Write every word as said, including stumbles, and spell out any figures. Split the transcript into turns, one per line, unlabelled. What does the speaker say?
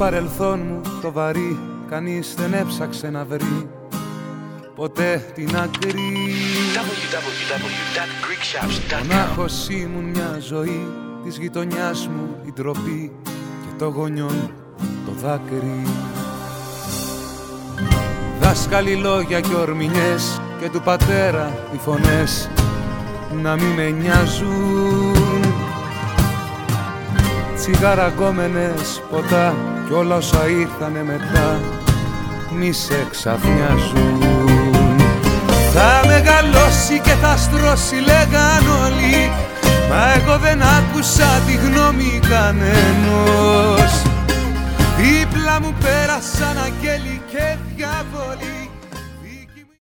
παρελθόν μου το βαρύ κανείς δεν έψαξε να βρει ποτέ την άκρη.
double-u double-u double-u dot greek shops dot com.
Μονάχος ήμουν μια ζωή της γειτονιάς μου η ντροπή και το γονιόν το δάκρυ. Δάσκαλοι λόγια και ορμηνιές και του πατέρα οι φωνές να μη με νοιάζουν. Τσιγαραγκόμενες ποτά κι όλα όσα ήρθανε μετά μη σε ξαφνιάζουν. Θα μεγαλώσει και θα στρώσει λέγαν όλοι, μα εγώ δεν άκουσα τη γνώμη κανένας. Δίπλα μου πέρασαν αγγέλοι και διαβολοί